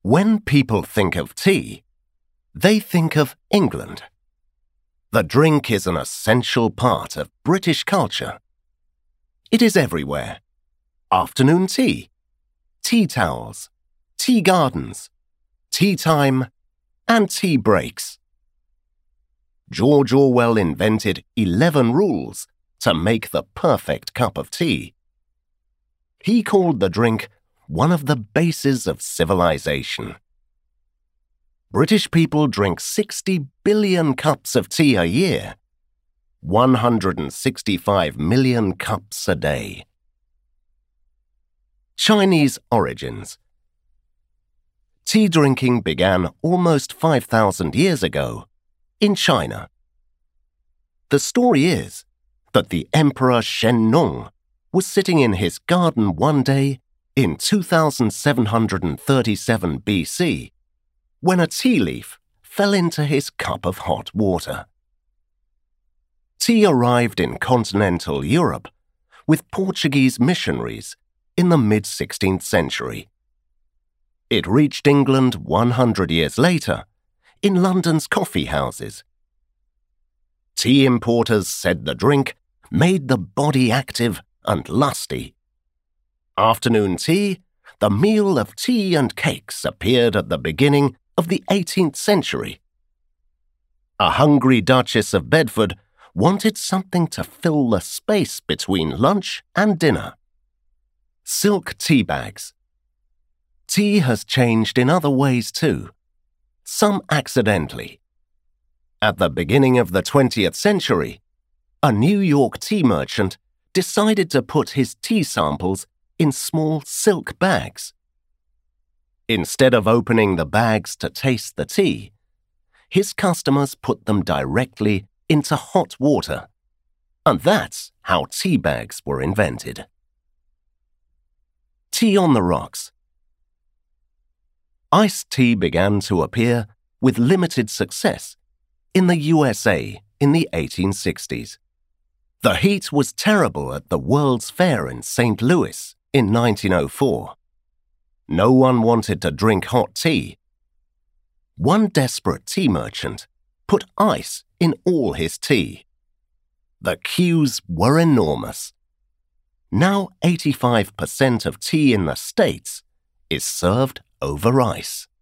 When people think of tea, they think of England. The drink is an essential part of British culture. It is everywhere. Afternoon tea, tea towels, tea gardens, tea time, and tea breaks. George Orwell invented 11 rules to make the perfect cup of tea. He called the drink one of the bases of civilization. British people drink 60 billion cups of tea a year, 165 million cups a day. Chinese origins. Tea drinking began almost 5,000 years ago in China. The story is that the Emperor Shen Nong was sitting in his garden one day in 2737 BC when a tea leaf fell into his cup of hot water. Tea arrived in continental Europe with Portuguese missionaries in the mid-16th century. It reached England 100 years later in London's coffee houses. Tea importers said the drink made the body active and lusty. Afternoon tea, the meal of tea and cakes, appeared at the beginning of the 18th century. A hungry Duchess of Bedford wanted something to fill the space between lunch and dinner. Silk tea bags. Tea has changed in other ways too, some accidentally. At the beginning of the 20th century, a New York tea merchant decided to put his tea samples in small silk bags. Instead of opening the bags to taste the tea, his customers put them directly into hot water, and that's how tea bags were invented. Tea on the rocks. Iced tea began to appear with limited success in the USA in the 1860s. The heat was terrible at the World's Fair in St. Louis in 1904. No one wanted to drink hot tea. One desperate tea merchant put ice in all his tea. The queues were enormous. Now 85% of tea in the States is served over ice.